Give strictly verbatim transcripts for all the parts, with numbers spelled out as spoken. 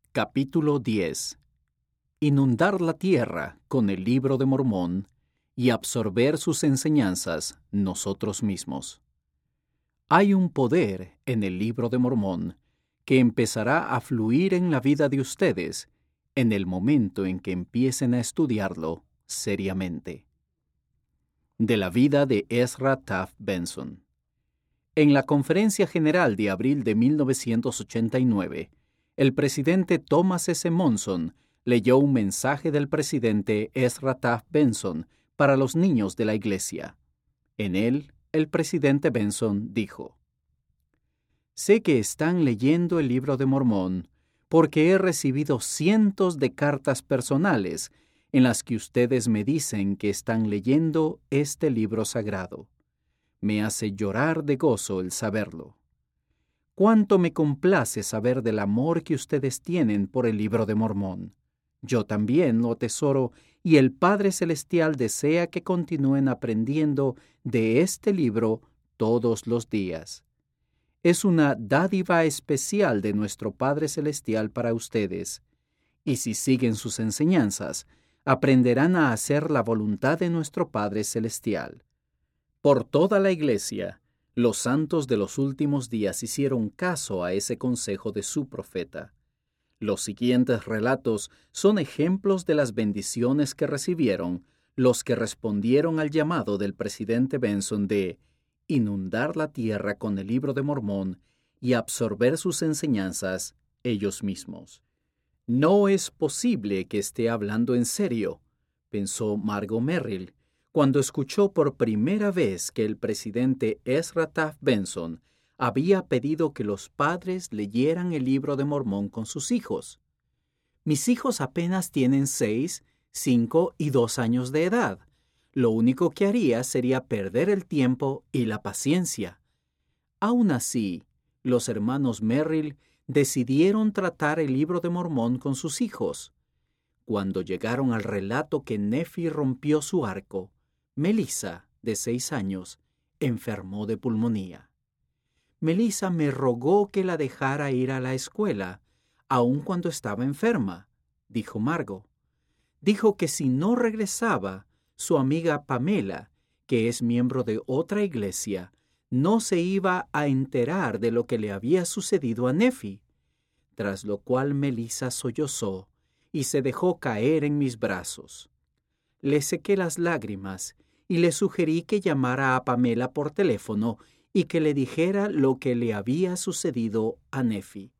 Capítulo diez. Inundar la tierra con el Libro de Mormón y absorber sus enseñanzas nosotros mismos. Hay un poder en el Libro de Mormón que empezará a fluir en la vida de ustedes en el momento en que empiecen a estudiarlo seriamente. De la vida de Ezra Taft Benson. En la Conferencia General de abril de mil novecientos ochenta y nueve, el presidente Thomas S. Monson leyó un mensaje del presidente Ezra Taft Benson para los niños de la iglesia. En él, el presidente Benson dijo: «Sé que están leyendo el Libro de Mormón porque he recibido cientos de cartas personales en las que ustedes me dicen que están leyendo este libro sagrado. Me hace llorar de gozo el saberlo. Cuánto me complace saber del amor que ustedes tienen por el Libro de Mormón. Yo también lo atesoro y el Padre Celestial desea que continúen aprendiendo de este libro todos los días. Es una dádiva especial de nuestro Padre Celestial para ustedes, y si siguen sus enseñanzas, aprenderán a hacer la voluntad de nuestro Padre Celestial». Por toda la Iglesia, los santos de los últimos días hicieron caso a ese consejo de su profeta. Los siguientes relatos son ejemplos de las bendiciones que recibieron los que respondieron al llamado del presidente Benson de inundar la tierra con el Libro de Mormón y absorber sus enseñanzas ellos mismos. «No es posible que esté hablando en serio», pensó Margot Merrill, cuando escuchó por primera vez que el presidente Ezra Taft Benson había pedido que los padres leyeran el Libro de Mormón con sus hijos. «Mis hijos apenas tienen seis, cinco y dos años de edad. Lo único que haría sería perder el tiempo y la paciencia». Aún así, los hermanos Merrill decidieron tratar el Libro de Mormón con sus hijos. Cuando llegaron al relato que Nefi rompió su arco, Melissa, de seis años, enfermó de pulmonía. Melissa me rogó que la dejara ir a la escuela, aun cuando estaba enferma, dijo Margot. Dijo que si no regresaba, su amiga Pamela, que es miembro de otra iglesia, no se iba a enterar de lo que le había sucedido a Nefi, tras lo cual Melissa sollozó y se dejó caer en mis brazos. Le sequé las lágrimas y le sugerí que llamara a Pamela por teléfono y que le dijera lo que le había sucedido a Nefi.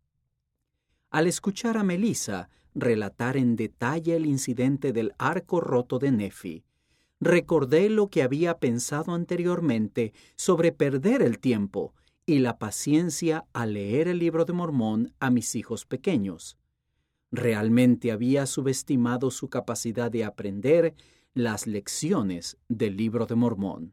Al escuchar a Melissa relatar en detalle el incidente del arco roto de Nefi, recordé lo que había pensado anteriormente sobre perder el tiempo y la paciencia al leer el Libro de Mormón a mis hijos pequeños. Realmente había subestimado su capacidad de aprender las lecciones del Libro de Mormón.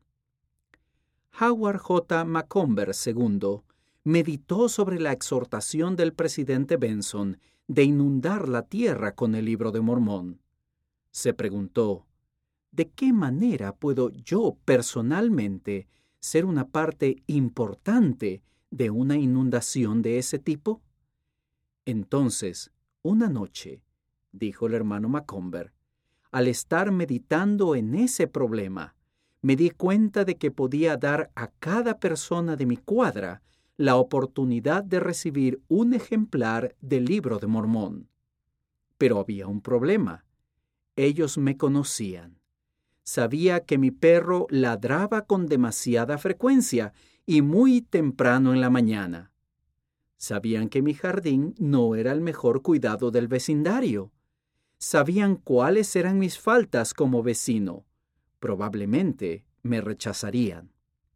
Howard J. Macomber segundo meditó sobre la exhortación del presidente Benson de inundar la tierra con el Libro de Mormón. Se preguntó: ¿de qué manera puedo yo personalmente ser una parte importante de una inundación de ese tipo? Entonces, una noche, dijo el hermano Macomber, al estar meditando en ese problema, me di cuenta de que podía dar a cada persona de mi cuadra la oportunidad de recibir un ejemplar del Libro de Mormón. Pero había un problema. Ellos me conocían. Sabía que mi perro ladraba con demasiada frecuencia y muy temprano en la mañana. Sabían que mi jardín no era el mejor cuidado del vecindario. Sabían cuáles eran mis faltas como vecino. Probablemente me rechazarían.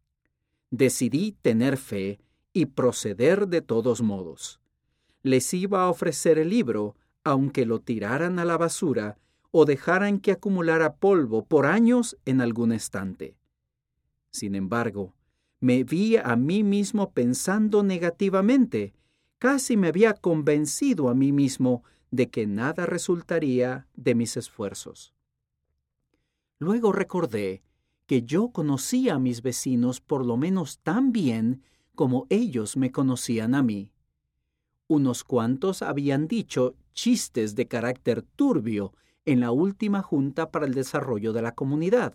Decidí tener fe y proceder de todos modos. Les iba a ofrecer el libro, aunque lo tiraran a la basura o dejaran que acumulara polvo por años en algún estante. Sin embargo, me vi a mí mismo pensando negativamente. Casi me había convencido a mí mismo de que nada resultaría de mis esfuerzos. Luego recordé que yo conocía a mis vecinos por lo menos tan bien como ellos me conocían a mí. Unos cuantos habían dicho chistes de carácter turbio en la última junta para el desarrollo de la comunidad,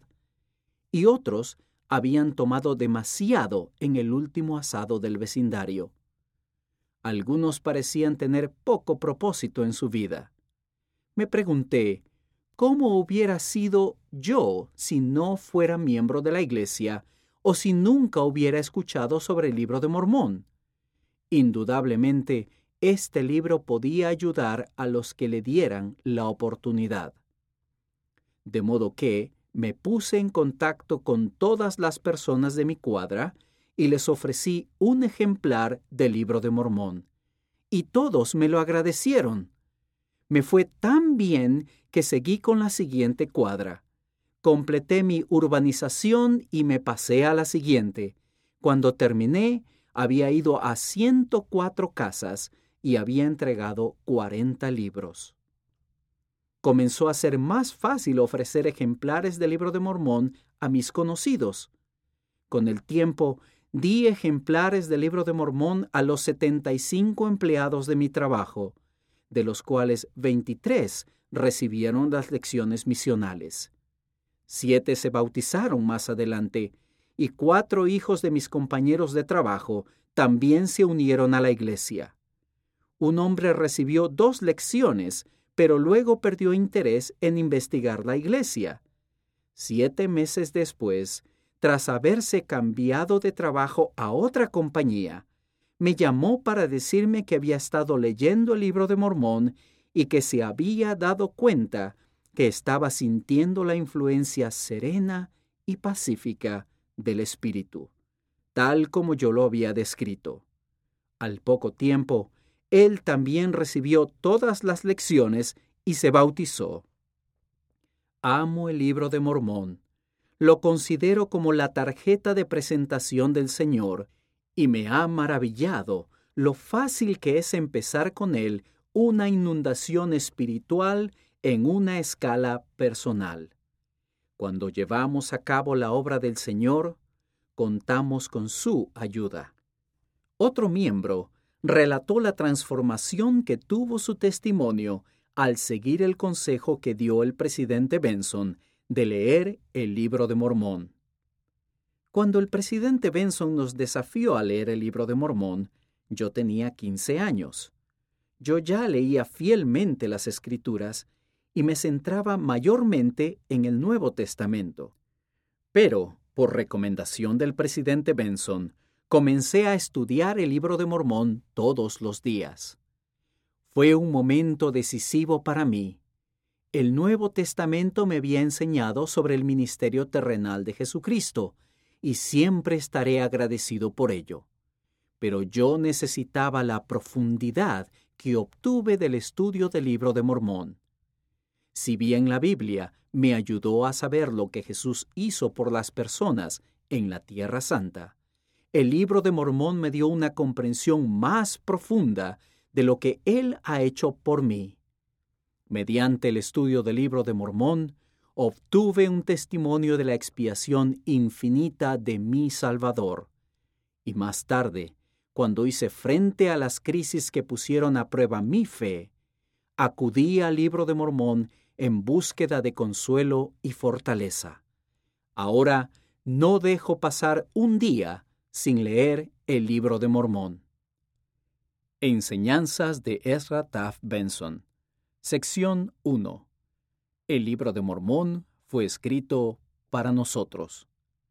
y otros habían tomado demasiado en el último asado del vecindario. Algunos parecían tener poco propósito en su vida. Me pregunté, ¿cómo hubiera sido yo si no fuera miembro de la iglesia o si nunca hubiera escuchado sobre el Libro de Mormón? Indudablemente, este libro podía ayudar a los que le dieran la oportunidad. De modo que me puse en contacto con todas las personas de mi cuadra y les ofrecí un ejemplar del Libro de Mormón. Y todos me lo agradecieron. Me fue tan bien que seguí con la siguiente cuadra. Completé mi urbanización y me pasé a la siguiente. Cuando terminé, había ido a ciento cuatro casas y había entregado cuarenta libros. Comenzó a ser más fácil ofrecer ejemplares del Libro de Mormón a mis conocidos. Con el tiempo, di ejemplares del Libro de Mormón a los setenta y cinco empleados de mi trabajo, de los cuales veintitrés recibieron las lecciones misionales. Siete se bautizaron más adelante, y cuatro hijos de mis compañeros de trabajo también se unieron a la iglesia. Un hombre recibió dos lecciones, pero luego perdió interés en investigar la iglesia. Siete meses después, tras haberse cambiado de trabajo a otra compañía, me llamó para decirme que había estado leyendo el Libro de Mormón y que se había dado cuenta que estaba sintiendo la influencia serena y pacífica del Espíritu, tal como yo lo había descrito. Al poco tiempo, él también recibió todas las lecciones y se bautizó. Amo el Libro de Mormón. Lo considero como la tarjeta de presentación del Señor y me ha maravillado lo fácil que es empezar con él una inundación espiritual en una escala personal. Cuando llevamos a cabo la obra del Señor, contamos con su ayuda. Otro miembro relató la transformación que tuvo su testimonio al seguir el consejo que dio el presidente Benson de leer el Libro de Mormón. Cuando el presidente Benson nos desafió a leer el Libro de Mormón, yo tenía quince años. Yo ya leía fielmente las Escrituras y me centraba mayormente en el Nuevo Testamento. Pero, por recomendación del presidente Benson, comencé a estudiar el Libro de Mormón todos los días. Fue un momento decisivo para mí. El Nuevo Testamento me había enseñado sobre el ministerio terrenal de Jesucristo, y siempre estaré agradecido por ello. Pero yo necesitaba la profundidad que obtuve del estudio del Libro de Mormón. Si bien la Biblia me ayudó a saber lo que Jesús hizo por las personas en la Tierra Santa, el Libro de Mormón me dio una comprensión más profunda de lo que Él ha hecho por mí. Mediante el estudio del Libro de Mormón, obtuve un testimonio de la expiación infinita de mi Salvador. Y más tarde, cuando hice frente a las crisis que pusieron a prueba mi fe, acudí al Libro de Mormón en búsqueda de consuelo y fortaleza. Ahora no dejo pasar un día sin leer el Libro de Mormón. Enseñanzas de Ezra Taft Benson. Sección uno. El Libro de Mormón fue escrito para nosotros.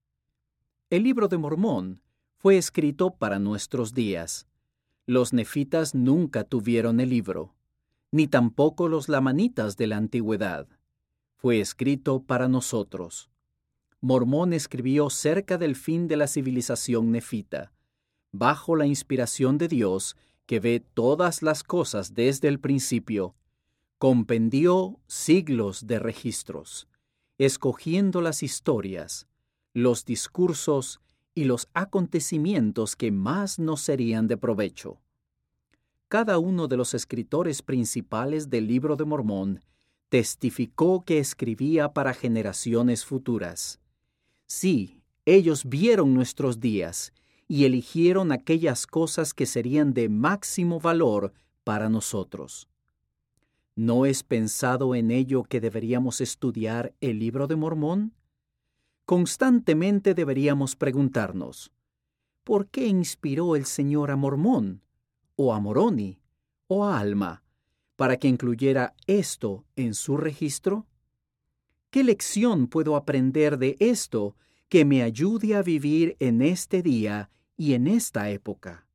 El Libro de Mormón fue escrito para nuestros días. Los nefitas nunca tuvieron el libro, ni tampoco los lamanitas de la antigüedad. Fue escrito para nosotros. Mormón escribió cerca del fin de la civilización nefita, bajo la inspiración de Dios, que ve todas las cosas desde el principio. Compendió siglos de registros, escogiendo las historias, los discursos y los acontecimientos que más nos serían de provecho. Cada uno de los escritores principales del Libro de Mormón testificó que escribía para generaciones futuras. Sí, ellos vieron nuestros días y eligieron aquellas cosas que serían de máximo valor para nosotros. ¿No es pensado en ello que deberíamos estudiar el Libro de Mormón? Constantemente deberíamos preguntarnos, ¿por qué inspiró el Señor a Mormón, o a Moroni, o a Alma, para que incluyera esto en su registro? ¿Qué lección puedo aprender de esto que me ayude a vivir en este día y en esta época?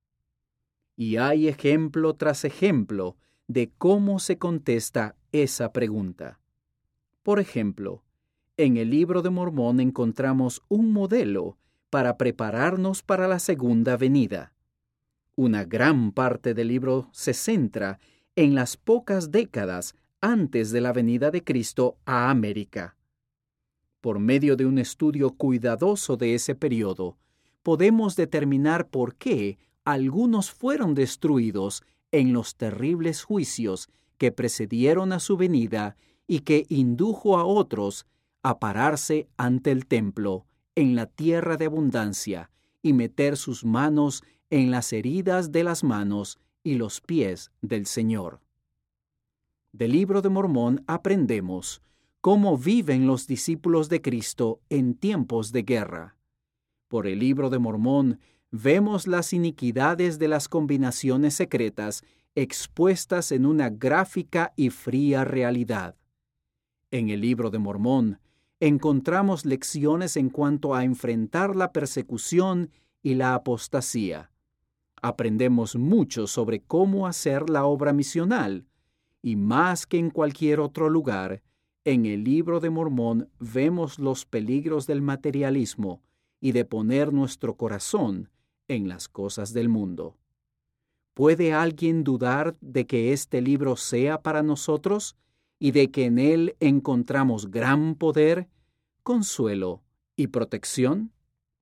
Y hay ejemplo tras ejemplo de cómo se contesta esa pregunta. Por ejemplo, en el Libro de Mormón encontramos un modelo para prepararnos para la segunda venida. Una gran parte del libro se centra en las pocas décadas antes de la venida de Cristo a América. Por medio de un estudio cuidadoso de ese periodo, podemos determinar por qué algunos fueron destruidos en los terribles juicios que precedieron a su venida y que indujo a otros a pararse ante el templo en la tierra de abundancia y meter sus manos en las heridas de las manos y los pies del Señor. Del Libro de Mormón aprendemos cómo viven los discípulos de Cristo en tiempos de guerra. Por el Libro de Mormón vemos las iniquidades de las combinaciones secretas expuestas en una gráfica y fría realidad. En el Libro de Mormón encontramos lecciones en cuanto a enfrentar la persecución y la apostasía. Aprendemos mucho sobre cómo hacer la obra misional, y más que en cualquier otro lugar, en el Libro de Mormón vemos los peligros del materialismo y de poner nuestro corazón en las cosas del mundo. ¿Puede alguien dudar de que este libro sea para nosotros y de que en él encontramos gran poder, consuelo y protección?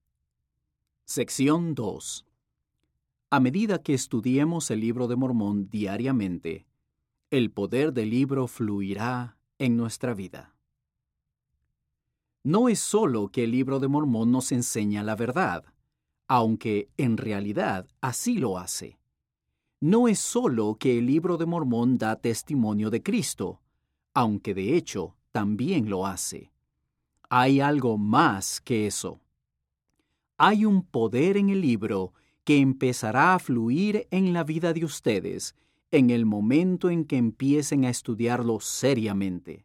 Sección dos. A medida que estudiemos el Libro de Mormón diariamente, el poder del libro fluirá en nuestra vida. No es solo que el Libro de Mormón nos enseña la verdad, aunque en realidad así lo hace. No es solo que el Libro de Mormón da testimonio de Cristo, aunque de hecho también lo hace. Hay algo más que eso. Hay un poder en el libro que empezará a fluir en la vida de ustedes en el momento en que empiecen a estudiarlo seriamente.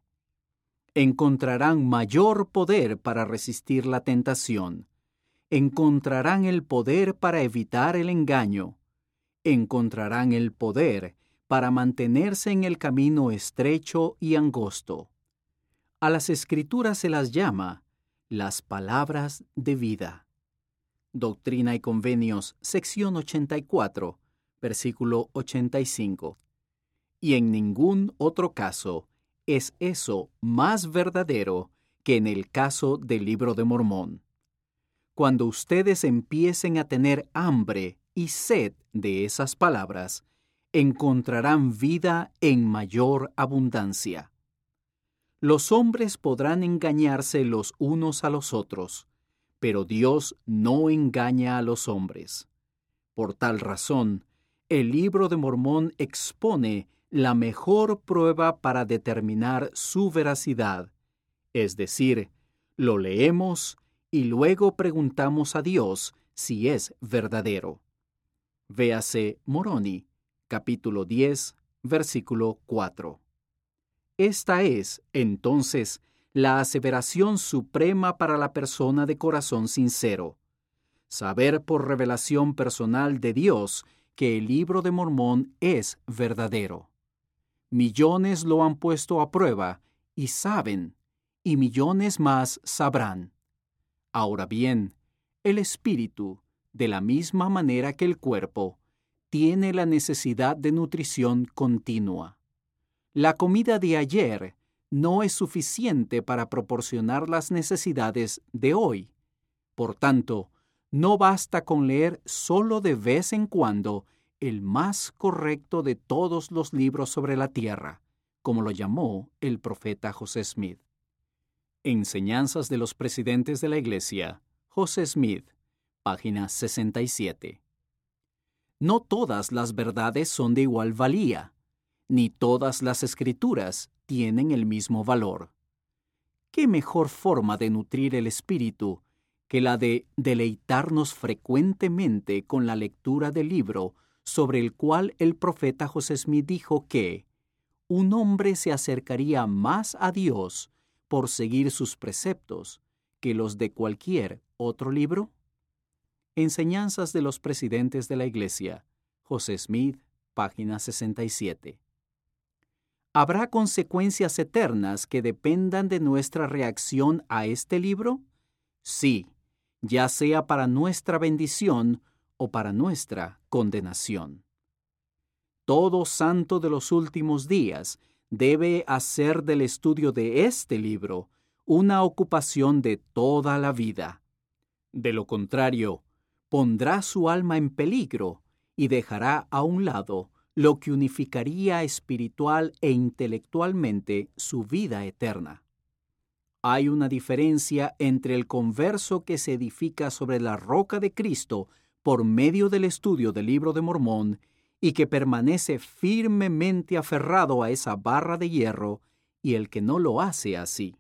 Encontrarán mayor poder para resistir la tentación. Encontrarán el poder para evitar el engaño. Encontrarán el poder para mantenerse en el camino estrecho y angosto. A las Escrituras se las llama las palabras de vida. Doctrina y Convenios, sección ochenta y cuatro, versículo ochenta y cinco. Y en ningún otro caso es eso más verdadero que en el caso del Libro de Mormón. Cuando ustedes empiecen a tener hambre y sed de esas palabras, encontrarán vida en mayor abundancia. Los hombres podrán engañarse los unos a los otros, pero Dios no engaña a los hombres. Por tal razón, el Libro de Mormón expone la mejor prueba para determinar su veracidad, es decir, lo leemos y luego preguntamos a Dios si es verdadero. Véase Moroni, capítulo diez, versículo cuatro. Esta es, entonces, la aseveración suprema para la persona de corazón sincero. Saber por revelación personal de Dios que el Libro de Mormón es verdadero. Millones lo han puesto a prueba y saben, y millones más sabrán. Ahora bien, el espíritu, de la misma manera que el cuerpo, tiene la necesidad de nutrición continua. La comida de ayer no es suficiente para proporcionar las necesidades de hoy. Por tanto, no basta con leer solo de vez en cuando el más correcto de todos los libros sobre la tierra, como lo llamó el profeta José Smith. Enseñanzas de los presidentes de la Iglesia, José Smith, página sesenta y siete. No todas las verdades son de igual valía, ni todas las escrituras tienen el mismo valor. ¿Qué mejor forma de nutrir el espíritu que la de deleitarnos frecuentemente con la lectura del libro sobre el cual el profeta José Smith dijo que un hombre se acercaría más a Dios por seguir sus preceptos que los de cualquier otro libro? Enseñanzas de los Presidentes de la Iglesia, José Smith, página sesenta y siete. ¿Habrá consecuencias eternas que dependan de nuestra reacción a este libro? Sí, ya sea para nuestra bendición o para nuestra condenación. Todo santo de los últimos días debe hacer del estudio de este libro una ocupación de toda la vida. De lo contrario, pondrá su alma en peligro y dejará a un lado lo que unificaría espiritual e intelectualmente su vida eterna. Hay una diferencia entre el converso que se edifica sobre la roca de Cristo por medio del estudio del Libro de Mormón y que permanece firmemente aferrado a esa barra de hierro, y el que no lo hace así.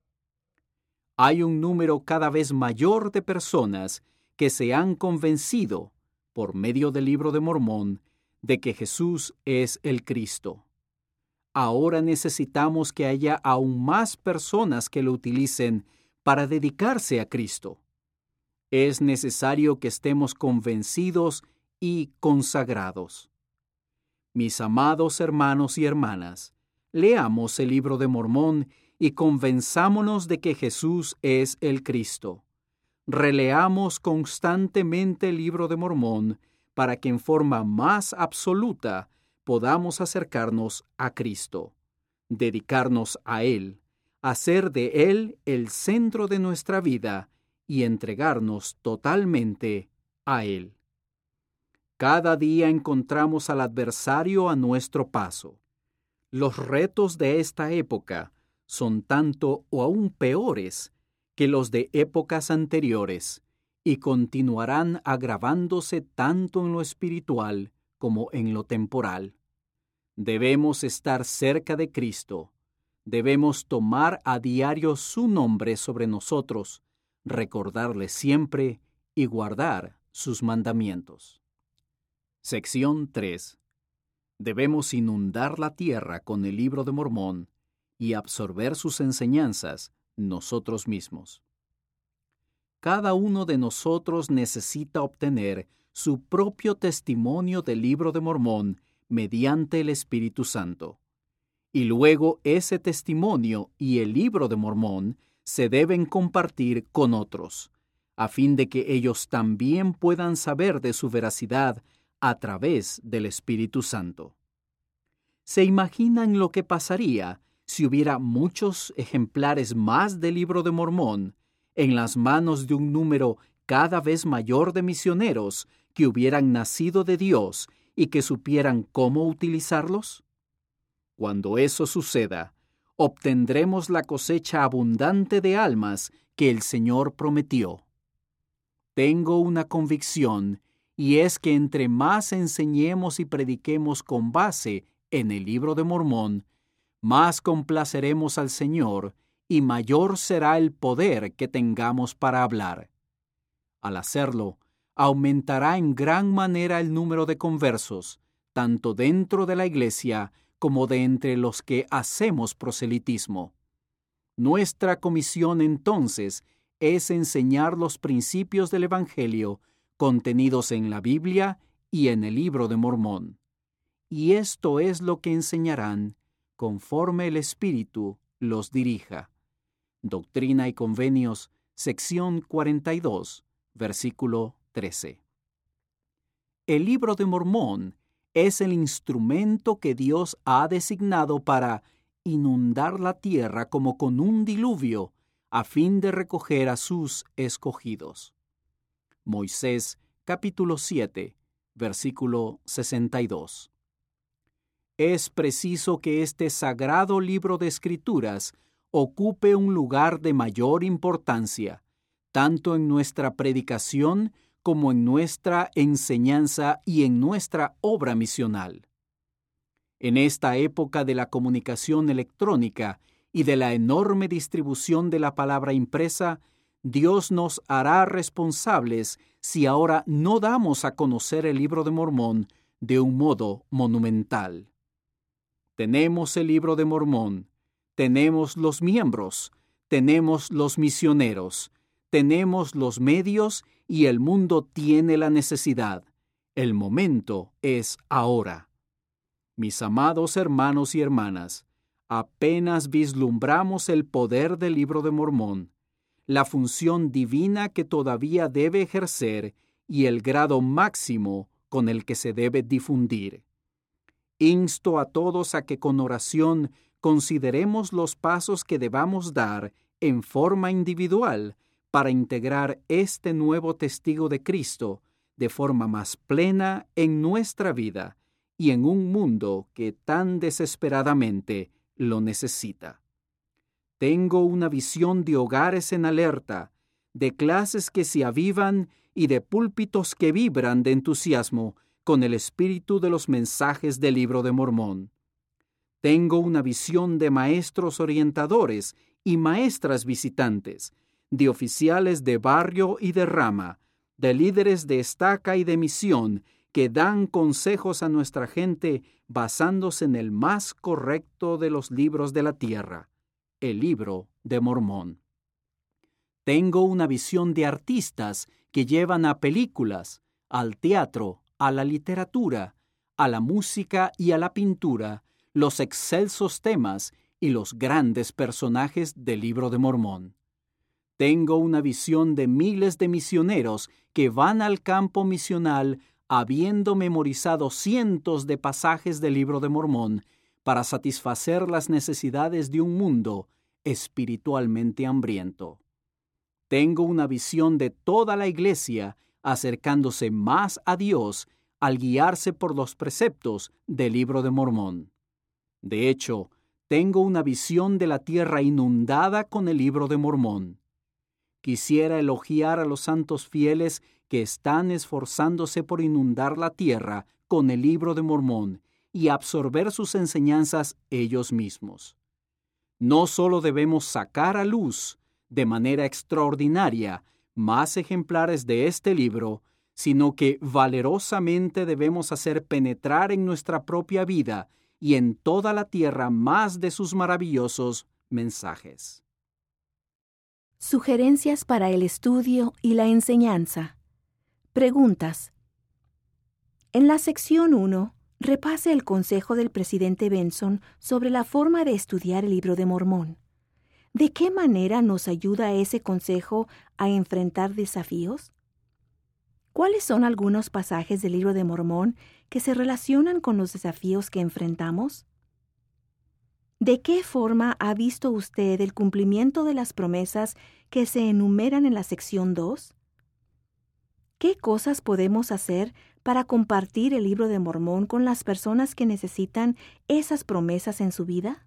Hay un número cada vez mayor de personas que se han convencido, por medio del Libro de Mormón, de que Jesús es el Cristo. Ahora necesitamos que haya aún más personas que lo utilicen para dedicarse a Cristo. Es necesario que estemos convencidos y consagrados. Mis amados hermanos y hermanas, leamos el Libro de Mormón y convenzámonos de que Jesús es el Cristo. Releamos constantemente el Libro de Mormón para que en forma más absoluta podamos acercarnos a Cristo, dedicarnos a Él, hacer de Él el centro de nuestra vida y entregarnos totalmente a Él. Cada día encontramos al adversario a nuestro paso. Los retos de esta época son tanto o aún peores que los de épocas anteriores y continuarán agravándose tanto en lo espiritual como en lo temporal. Debemos estar cerca de Cristo. Debemos tomar a diario su nombre sobre nosotros, recordarle siempre y guardar sus mandamientos. Sección tres. Debemos inundar la tierra con el Libro de Mormón y absorber sus enseñanzas nosotros mismos. Cada uno de nosotros necesita obtener su propio testimonio del Libro de Mormón mediante el Espíritu Santo. Y luego ese testimonio y el Libro de Mormón se deben compartir con otros, a fin de que ellos también puedan saber de su veracidad a través del Espíritu Santo. ¿Se imaginan lo que pasaría si hubiera muchos ejemplares más del Libro de Mormón en las manos de un número cada vez mayor de misioneros que hubieran nacido de Dios y que supieran cómo utilizarlos? Cuando eso suceda, obtendremos la cosecha abundante de almas que el Señor prometió. Tengo una convicción, y es que entre más enseñemos y prediquemos con base en el Libro de Mormón, más complaceremos al Señor y mayor será el poder que tengamos para hablar. Al hacerlo, aumentará en gran manera el número de conversos, tanto dentro de la iglesia como de entre los que hacemos proselitismo. Nuestra comisión entonces es enseñar los principios del Evangelio contenidos en la Biblia y en el Libro de Mormón. Y esto es lo que enseñarán conforme el Espíritu los dirija. Doctrina y Convenios, sección cuarenta y dos, versículo trece. El Libro de Mormón es el instrumento que Dios ha designado para inundar la tierra como con un diluvio, a fin de recoger a sus escogidos. Moisés, capítulo siete, versículo sesenta y dos. Es preciso que este sagrado libro de Escrituras ocupe un lugar de mayor importancia, tanto en nuestra predicación como en nuestra enseñanza y en nuestra obra misional. En esta época de la comunicación electrónica y de la enorme distribución de la palabra impresa, Dios nos hará responsables si ahora no damos a conocer el Libro de Mormón de un modo monumental. Tenemos el Libro de Mormón, tenemos los miembros, tenemos los misioneros, tenemos los medios y el mundo tiene la necesidad. El momento es ahora. Mis amados hermanos y hermanas, apenas vislumbramos el poder del Libro de Mormón, la función divina que todavía debe ejercer y el grado máximo con el que se debe difundir. Insto a todos a que con oración consideremos los pasos que debamos dar en forma individual para integrar este nuevo testigo de Cristo de forma más plena en nuestra vida y en un mundo que tan desesperadamente lo necesita. Tengo una visión de hogares en alerta, de clases que se avivan y de púlpitos que vibran de entusiasmo con el espíritu de los mensajes del Libro de Mormón. Tengo una visión de maestros orientadores y maestras visitantes, de oficiales de barrio y de rama, de líderes de estaca y de misión que dan consejos a nuestra gente basándose en el más correcto de los libros de la tierra, el Libro de Mormón. Tengo una visión de artistas que llevan a películas, al teatro, a la literatura, a la música y a la pintura los excelsos temas y los grandes personajes del Libro de Mormón. Tengo una visión de miles de misioneros que van al campo misional habiendo memorizado cientos de pasajes del Libro de Mormón para satisfacer las necesidades de un mundo espiritualmente hambriento. Tengo una visión de toda la Iglesia acercándose más a Dios al guiarse por los preceptos del Libro de Mormón. De hecho, tengo una visión de la tierra inundada con el Libro de Mormón. Quisiera elogiar a los santos fieles que están esforzándose por inundar la tierra con el Libro de Mormón y absorber sus enseñanzas ellos mismos. No solo debemos sacar a luz, de manera extraordinaria, más ejemplares de este libro, sino que valerosamente debemos hacer penetrar en nuestra propia vida y en toda la tierra más de sus maravillosos mensajes. Sugerencias para el estudio y la enseñanza. Preguntas. En la sección uno, repase el consejo del presidente Benson sobre la forma de estudiar el Libro de Mormón. ¿De qué manera nos ayuda ese consejo a enfrentar desafíos? ¿Cuáles son algunos pasajes del Libro de Mormón que se relacionan con los desafíos que enfrentamos? ¿De qué forma ha visto usted el cumplimiento de las promesas que se enumeran en la sección dos? ¿Qué cosas podemos hacer para compartir el Libro de Mormón con las personas que necesitan esas promesas en su vida?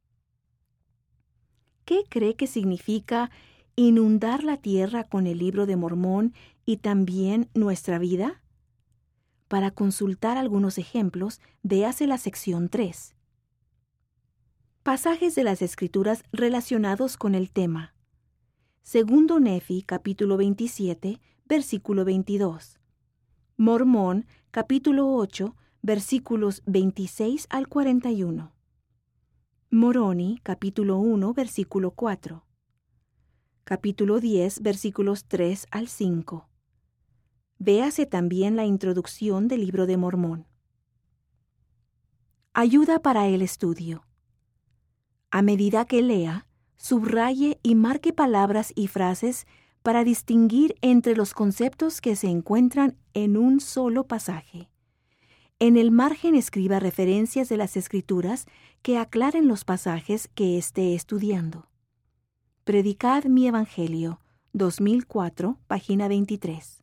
¿Qué cree que significa inundar la tierra con el Libro de Mormón y también nuestra vida? Para consultar algunos ejemplos, véase la sección tres. Pasajes de las Escrituras relacionados con el tema. Segundo Nefi, capítulo veintisiete, versículo veintidós. Mormón, capítulo ocho, versículos veintiséis al cuarenta y uno. Moroni, capítulo uno, versículo cuatro. Capítulo diez, versículos tres al cinco. Véase también la introducción del Libro de Mormón. Ayuda para el estudio. A medida que lea, subraye y marque palabras y frases para distinguir entre los conceptos que se encuentran en un solo pasaje. En el margen escriba referencias de las Escrituras que aclaren los pasajes que esté estudiando. Predicad mi Evangelio, dos mil cuatro, página veintitrés.